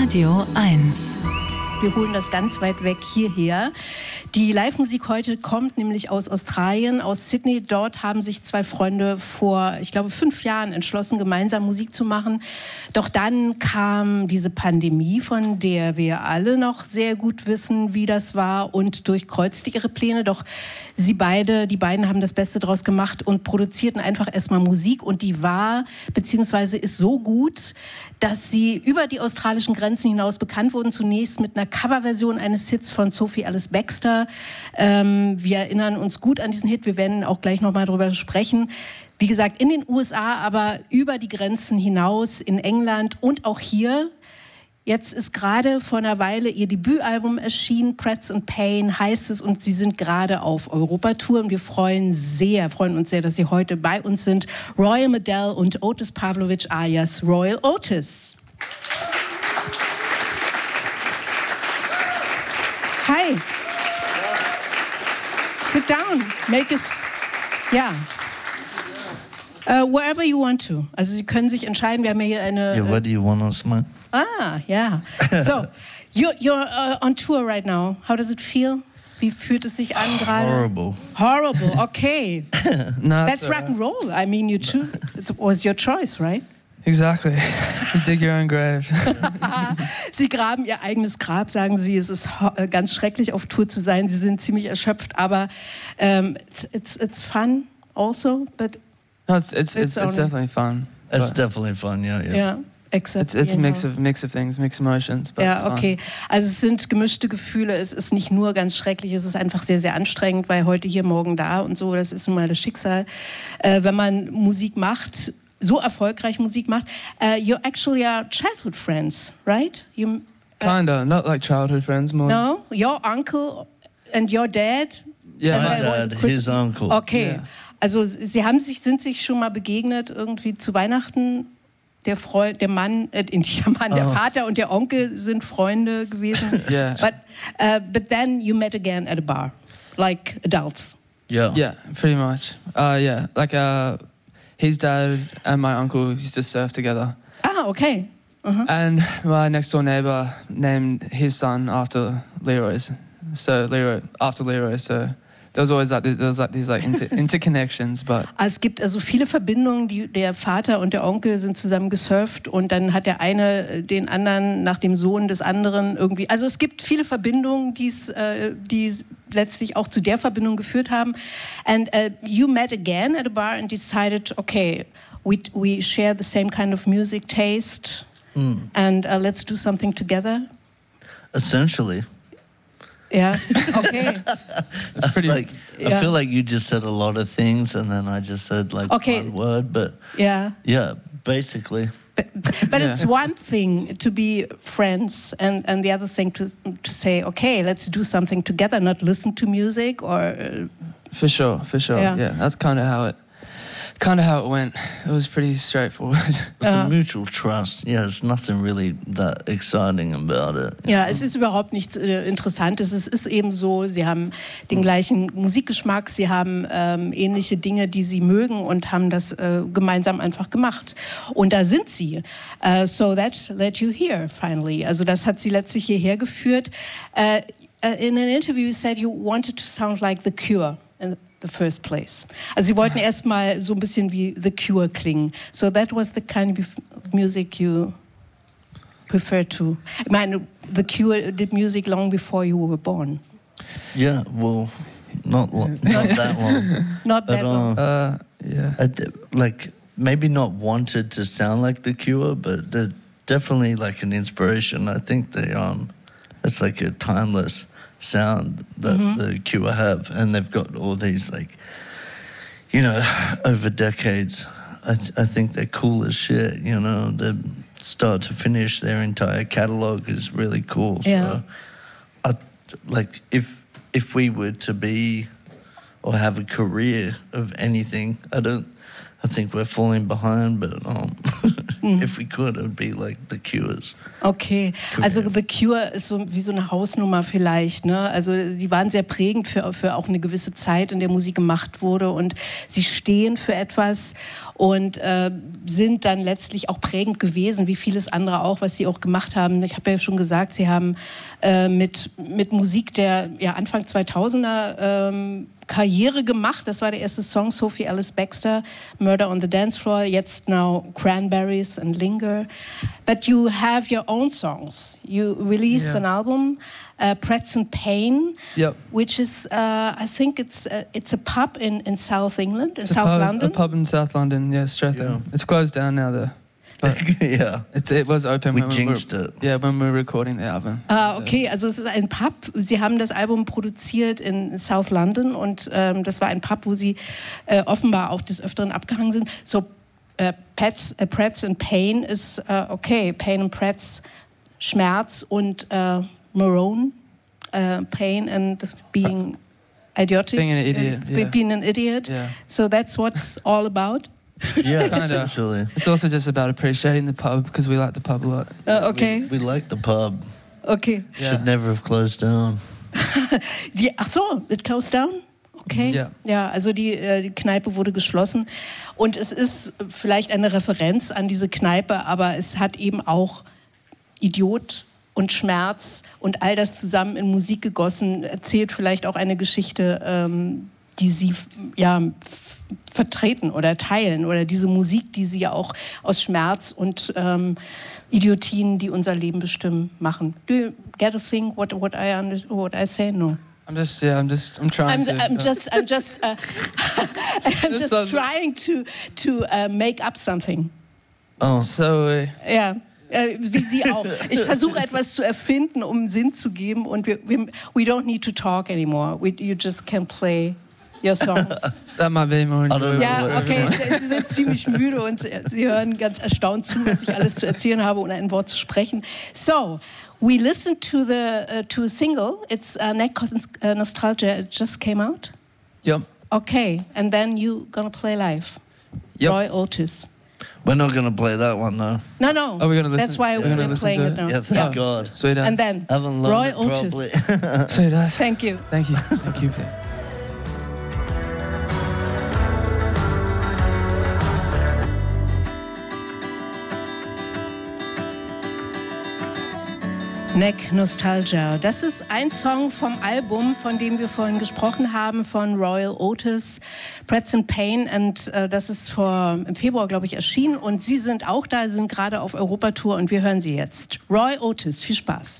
Radio 1. Wir holen das ganz weit weg hierher. Die Live-Musik heute kommt nämlich aus Australien, aus Sydney. Dort haben sich zwei Freunde vor, ich glaube, 5 Jahren entschlossen, gemeinsam Musik zu machen. Doch dann kam diese Pandemie, von der wir alle noch sehr gut wissen, wie das war, und durchkreuzte ihre Pläne. Doch die beiden haben das Beste draus gemacht und produzierten einfach erstmal Musik. Und die war, beziehungsweise ist so gut, dass sie über die australischen Grenzen hinaus bekannt wurden. Zunächst mit einer Coverversion eines Hits von Sophie Alice Baxter. Wir erinnern uns gut an diesen Hit. Wir werden auch gleich noch mal darüber sprechen. Wie gesagt, in den USA, aber über die Grenzen hinaus, in England und auch hier. Jetzt ist gerade vor einer Weile ihr Debütalbum erschienen, Prats and Pain heißt es, und sie sind gerade auf Europatour. Und wir freuen uns sehr, dass sie heute bei uns sind. Royal Medel und Otis Pavlovic alias Royal Otis. Hi. Sit down. Wherever you want to. Also Sie können sich entscheiden. Wir haben hier eine... Yeah, where do you want to smile? Yeah. So, you're on tour right now. How does it feel? Wie fühlt es sich an gerade? Horrible, okay. No, that's rock and roll. I mean, you too. It was your choice, right? Exactly. Dig your own grave. Sie graben ihr eigenes Grab, sagen Sie. Es ist ganz schrecklich, auf Tour zu sein. Sie sind ziemlich erschöpft, aber it's fun also, but no, it's definitely fun. It's definitely fun, yeah. Except, it's a mix of things, mixed emotions. But ja, okay. Also es sind gemischte Gefühle. Es ist nicht nur ganz schrecklich, es ist einfach sehr, sehr anstrengend, weil heute hier, morgen da und so. Das ist nun mal das Schicksal. Wenn man Musik macht, so erfolgreich Musik macht. You actually are childhood friends, right? Kinda, not like childhood friends, more. No, your uncle and your dad. Yeah, My dad, his uncle. Okay, yeah. Also sind sich schon mal begegnet irgendwie zu Weihnachten? Der Vater und der Onkel sind Freunde gewesen. Yeah. But then you met again at a bar, like adults. Yeah. Yeah, pretty much. Yeah, like his dad and my uncle used to surf together. Ah, okay. Uh-huh. And my next door neighbor named his son after Leroy's. So after Leroy. So there was always these interconnections, but Es gibt also viele Verbindungen. Der Vater und der Onkel sind zusammen gesurft und dann hat der eine den anderen nach dem Sohn des anderen irgendwie. Also es gibt viele Verbindungen, die letztlich auch zu der Verbindung geführt haben. And you met again at a bar and decided, okay, we share the same kind of music taste, and let's do something together. Essentially. Yeah. Okay. it's pretty. I feel like you just said a lot of things, and then I just said one word, but yeah, basically. But it's one thing to be friends, and the other thing to say, okay, let's do something together, not listen to music or. For sure. Yeah, that's kind of how it went. It was pretty straightforward. It's a mutual trust. Yeah, there's nothing really that exciting about it. Ja, es ist überhaupt nichts Interessantes. Es ist eben so, sie haben den gleichen Musikgeschmack, sie haben ähnliche Dinge, die sie mögen und haben das gemeinsam einfach gemacht. Und da sind sie. So that led you here, finally. Also das hat sie letztlich hierher geführt. In an interview you said you wanted to sound like The Cure in the first place. Also sie wollten erstmal so ein bisschen wie The Cure klingen. So that was the kind of music you preferred to. I mean, The Cure did music long before you were born. Yeah, well, not that long. Not that long. Yeah. Maybe not wanted to sound like The Cure, but they're definitely like an inspiration. I think it's like a timeless sound that The Cure have, and they've got all these over decades. I think they're cool as shit. The start to finish, their entire catalog is really cool. Yeah. So, if we were to be or have a career of anything, I think we're falling behind, but if we could, it would be like The Cure's. Okay, also The Cure ist so wie so eine Hausnummer vielleicht, ne? Also sie waren sehr prägend für auch eine gewisse Zeit, in der Musik gemacht wurde, und sie stehen für etwas und sind dann letztlich auch prägend gewesen, wie vieles andere auch, was sie auch gemacht haben. Ich habe ja schon gesagt, sie haben mit Musik der Anfang 2000er Karriere gemacht. Das war der erste Song, Sophie Ellis Bextor, Murder on the Dance Floor, jetzt now Cranberries and Linger. But you have your own songs. You released an album, Pretz and Pain, which is, I think it's a pub in South England, in South London. A pub in South London, Stratham. Yeah. It's closed down now though. It was open when we were recording the album. Okay, also es ist ein Pub. Sie haben das Album produziert in South London und das war ein Pub, wo sie offenbar auch des Öfteren abgehangen sind. So Pretz and Pain ist okay. Pain and Pretz, Schmerz, und Maroon, Pain and being idiotic. Being an idiot. Being an idiot. Yeah. So that's what's all about. Yeah, essentially. It's also just about appreciating the pub because we like the pub a lot. Okay. We like the pub. Okay. Should never have closed down. Ach so, it closed down? Okay. Ja. Ja, also die Kneipe wurde geschlossen. Und es ist vielleicht eine Referenz an diese Kneipe, aber es hat eben auch Idiot und Schmerz und all das zusammen in Musik gegossen, erzählt vielleicht auch eine Geschichte, die sie vertreten oder teilen, oder diese Musik, die sie ja auch aus Schmerz und Idiotien, die unser Leben bestimmen, machen. Do you get a thing what I say? No. I'm just trying I'm just trying to make up something. Oh. So. Ja. Wie Sie auch. Ich versuche etwas zu erfinden, um Sinn zu geben, und we don't need to talk anymore. You just can play your songs. That might be more enjoyable. Ja, okay, Sie sind ziemlich müde und Sie hören ganz erstaunt zu, was ich alles zu erzählen habe, ohne ein Wort zu sprechen. So, we listened to a single. It's Neck Nostalgia. It just came out. Yep. Okay, and then you gonna play live. Yep. Roy Otis. We're not going to play that one, though. No. Are we gonna listen? That's why we're playing it now. Yeah, thank God. Sweet ass. And then Haven't learned Roy it Otis. properly. Sweet ass. Thank you. Thank you. Thank you. Neck Nostalgia. Das ist ein Song vom Album, von dem wir vorhin gesprochen haben, von Roy Otis, Pretz and Pain. Und das ist im Februar, glaube ich, erschienen. Und Sie sind auch da, Sie sind gerade auf Europatour, und wir hören Sie jetzt. Roy Otis, viel Spaß.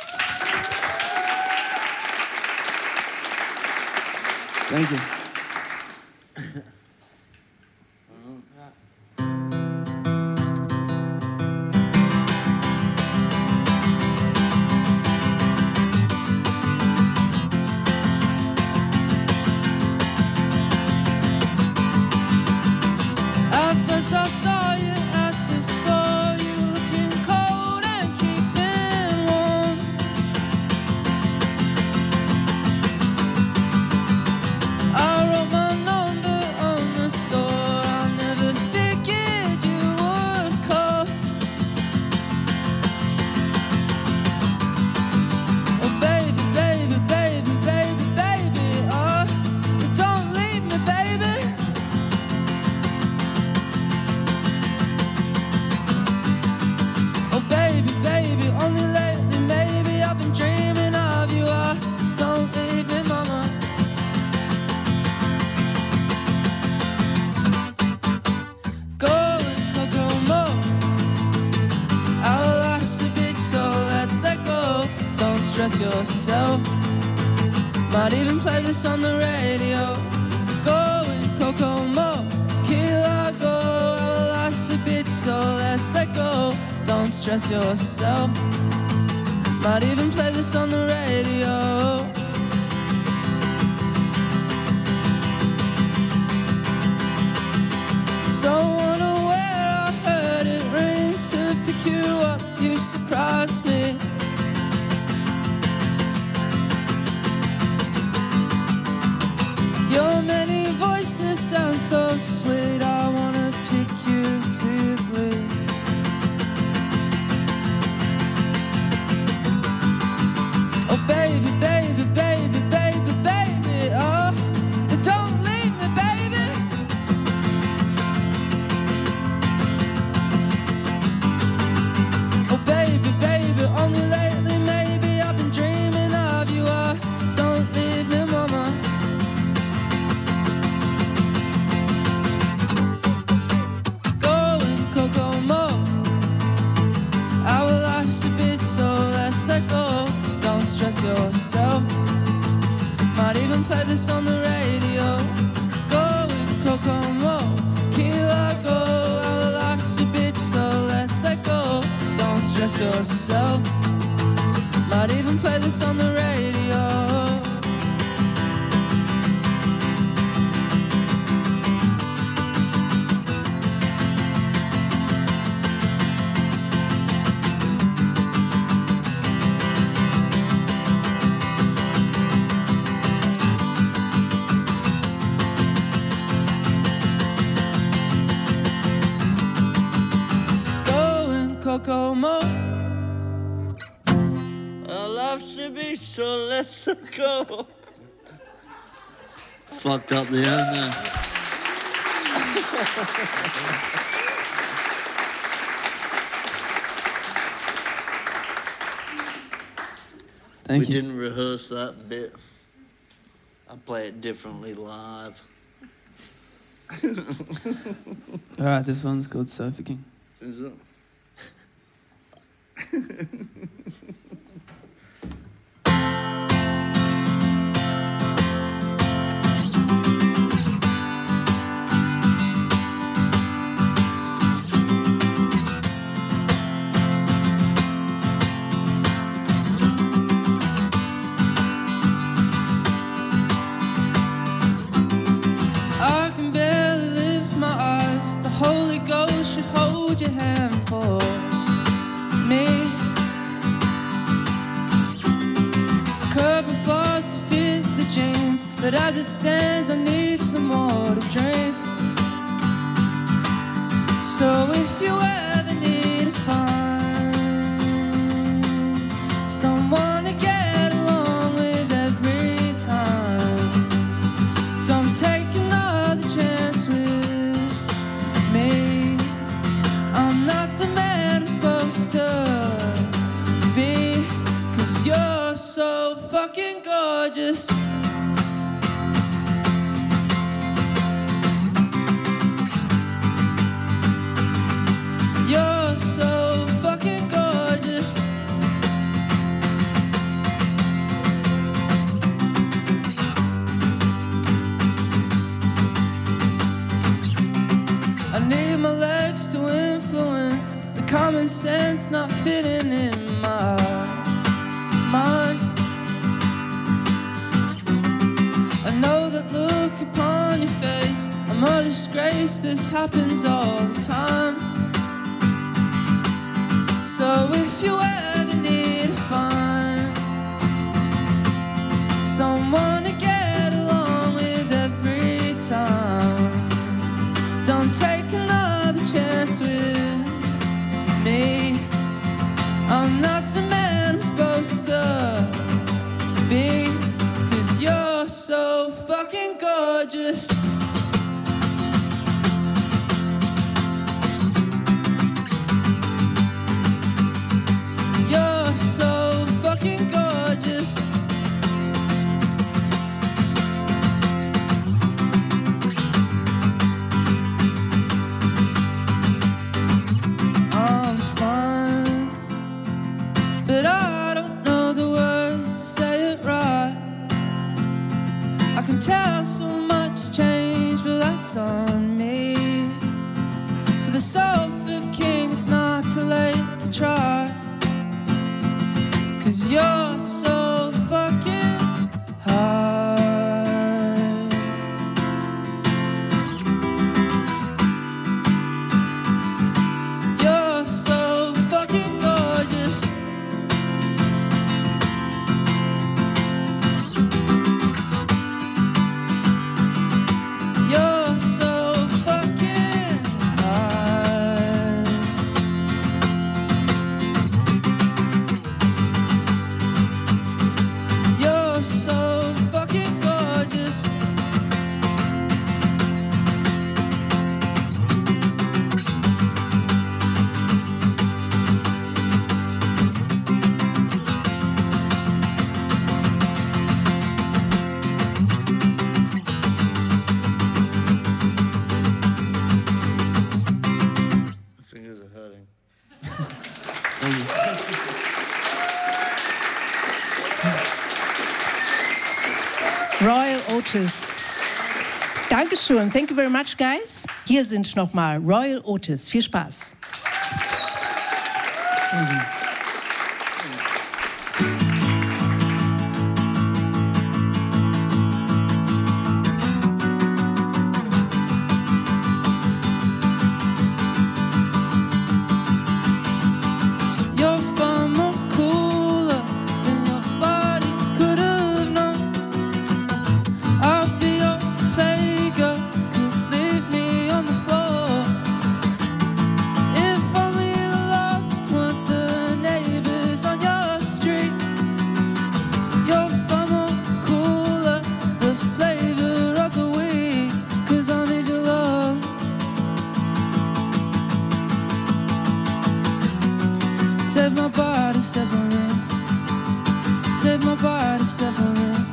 Thank you. I saw you at the store, you looking cold and keeping warm. I wrote my number on the store, I never figured you would call. Oh baby, baby, baby, baby, baby, oh, don't leave me, baby. Baby, only lately, maybe I've been dreaming of you. Oh, don't leave me, mama. Go and Kokomo. Our life's a bitch, so let's let go. Don't stress yourself. Might even play this on the radio. Go and Kokomo. Killer, go. Our life's a bitch, so let's let go. Don't stress yourself. Might even play this on the radio. So unaware, I heard it ring to pick you up. You surprised me. Your many voices sound so sweet. I wanna pick you to bleed. even play this on the radio. Go with Kokomo, Kila go. Our life's a bitch, so let's let go. Don't stress yourself. Might even play this on the radio. Kokomo. Our life's a beach, so let's go. Fucked up the end there. Thank you. We didn't rehearse that bit. I play it differently live. Alright, this one's called Sofa King. Is it? I can barely lift my eyes. The Holy Ghost should hold your hand for me. Cup of thoughts to fit the jeans, but as it stands, I need some more to drink. So if you ever need to find someone to get along with every time, don't take another chance with me. I'm not the man I'm supposed to be, 'cause you're so fucking gorgeous. You're so fucking gorgeous. I need my legs to influence the common sense not fitting in my mind. I know that look upon your face, I'm a disgrace, this happens all the time. So if you ever need to find someone to get along with every time, don't take another chance with me. I'm not the man I'm supposed to be, 'cause you're so fucking gorgeous. You're so fucking gorgeous. I'm fine, but I don't know the words to say it right. I can tell so much changed, but that's on me. For the Sofa King, it's not too late to try, 'cause you're so fucking high. You're so fucking gorgeous. You're so fucking high. You're so fucking gorgeous. My fingers are hurting. Roy Otis. Dankeschön. Thank you very much, guys. Hier sind nochmal Roy Otis. Viel Spaß. Save my body, suffering. Save my body, suffering.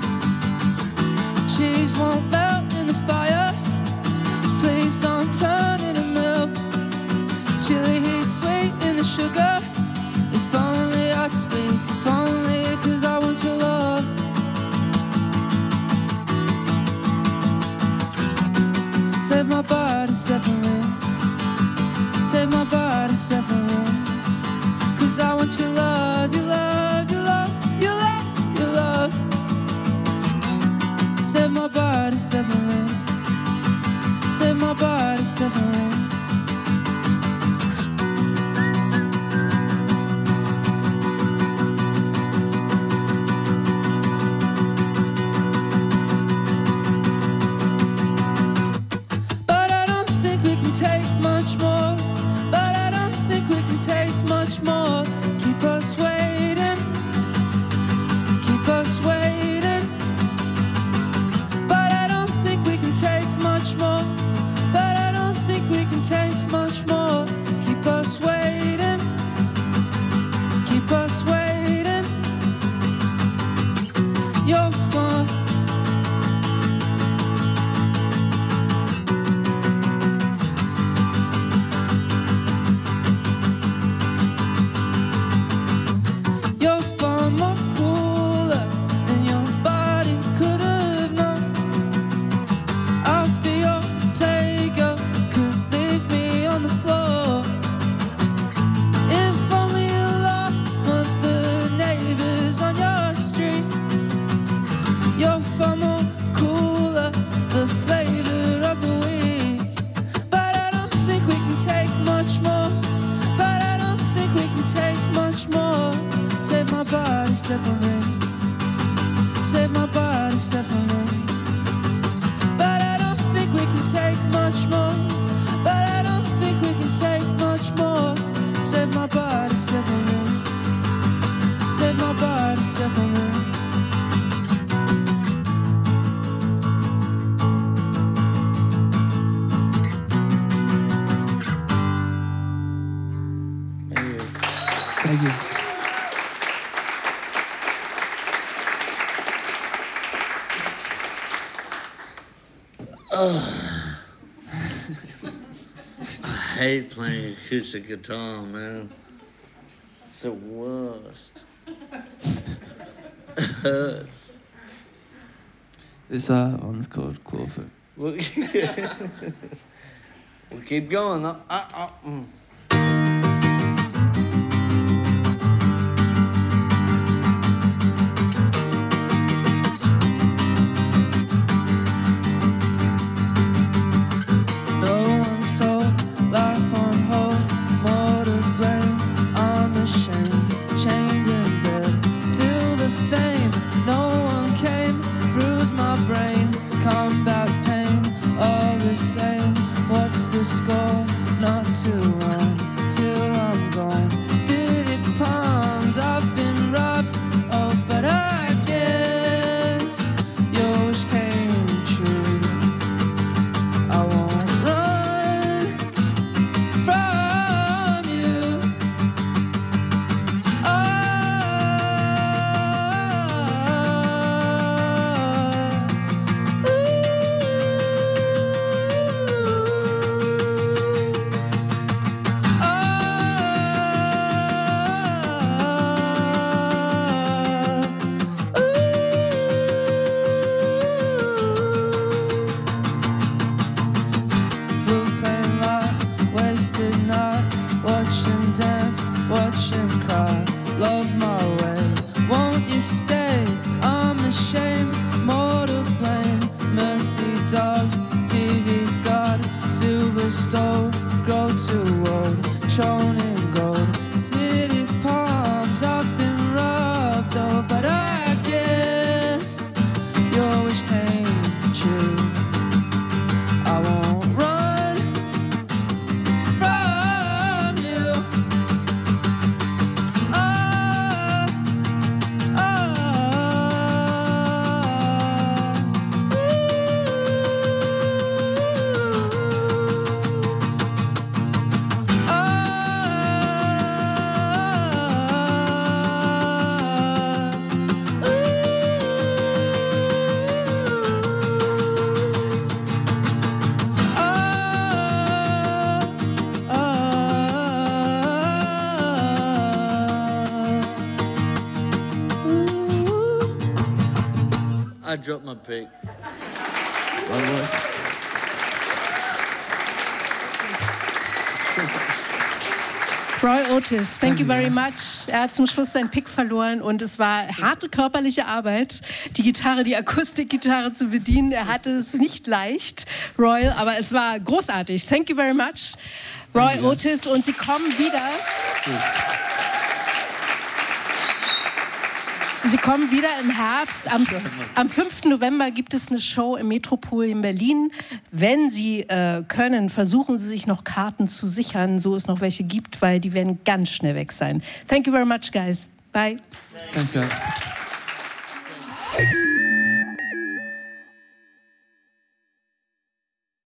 Cheese won't melt in the fire. Please don't turn into milk. Chili heat sweet in the sugar. If only I'd speak, if only, 'cause I want your love. Save my body, suffering. Save my body, suffering. 'Cause I want your love, your love, your love, your love, your love. Save my body, suffering. Save my body, suffering. But I don't think we can take much more. But I don't think we can take much more. Keep us waiting. Keep us waiting. But I don't think we can take much more. But I don't think we can take much more. Keep us waiting. Keep us waiting. You're fun. You're far more cooler than your body could have known. I'll be your playgirl, could leave me on the floor. If only you loved what the neighbors on your street. You're far more cooler, the flavor of the week. But I don't think we can take much more. But I don't think we can take much more. Save my body, suffering. Save my body, suffering. But I don't think we can take much more. But I don't think we can take much more. Save my body, suffering. Save my body, suffering. Thank you. I hate playing acoustic guitar, man. It's the worst. It hurts. This one's called Clawfoot. We'll keep going. No one's told life on hold, more to blame. I'm ashamed, chained in bed. Feel the fame, no one came. Bruise my brain, combat pain. All the same, what's the score? Not too long. and cry, love my way. Won't you stay? I'm ashamed, more to blame. Mercy dogs, TV's God, silver stove, grow too old, thrown in gold. City palms, I've been rubbed, oh, but I guess your wish came true. I won't run from you. I dropped my pick. Roy Otis, thank you very much. Er hat zum Schluss seinen Pick verloren und es war harte körperliche Arbeit, die Gitarre, die Akustikgitarre zu bedienen. Er hatte es nicht leicht, Roy, aber es war großartig. Thank you very much, Roy Otis. Und Sie kommen wieder. Sie kommen wieder im Herbst. Am 5. November gibt es eine Show im Metropol in Berlin. Wenn Sie können, versuchen Sie sich noch Karten zu sichern, so es noch welche gibt, weil die werden ganz schnell weg sein. Thank you very much, guys. Bye. Thanks, guys.